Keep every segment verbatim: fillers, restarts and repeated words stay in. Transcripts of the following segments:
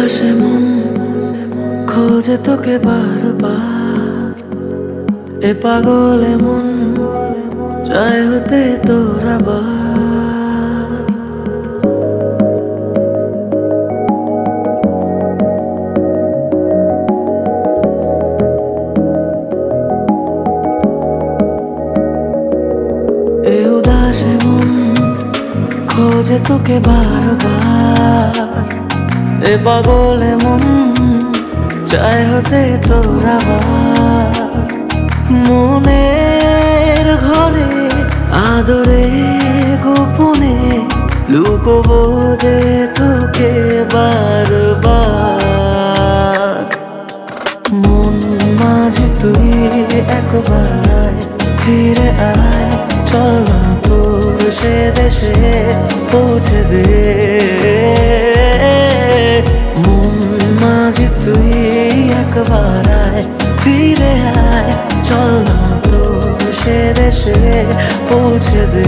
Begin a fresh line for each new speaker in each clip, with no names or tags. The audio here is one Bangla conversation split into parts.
উদাসে মন খোঁজে তোকে বারবার, এ পাগলে মন চায় হতে তোর আবার। এ উদাসে মন খোঁজে তোকে বারবার, এ পাগলে মন চায় হতে তোর আবার। মনের ঘরে আদরে গোপনে লুকোবো যে তোকে বারবার। মন মাঝে তুই একবার আয়, ফিরে আয়, চল না তোর সে দেশে পৌঁছে দে। মন মাঝে তুই একবার আয়, ফিরে আয়, চল না তোর সে দেশে পৌঁছে দে।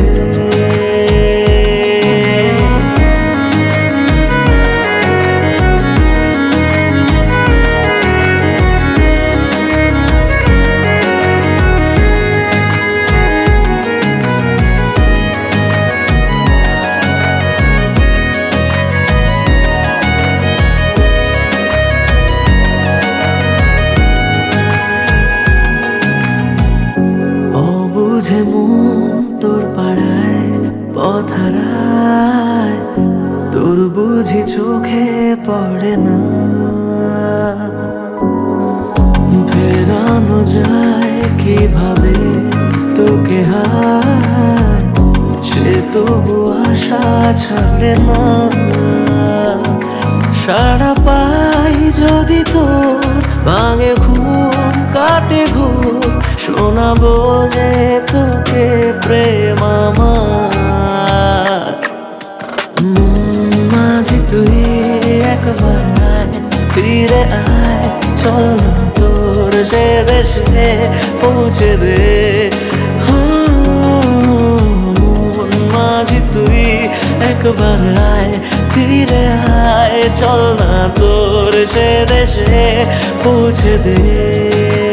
বুঝে মন তোর পাড়ায় পথ হারায়, তোর বুঝি চোখে পড়ে না। ফেরানো যায় কিভাবে তোকে হায়, সে তবু আশা ছাড়ে না। সারা পাই যদি তোর ভাঙে ঘুম কাটে ঘুম, শোনাবো যে তোকে প্রেম আমার। মন মাঝে তুই একবার আয়, ফিরে আয়, চল না তোর সে দেশে পৌঁছে দে। মন মাঝে তুই একবার আয়, ফিরে আয়, চল না তোর সে দেশে পৌঁছে দে।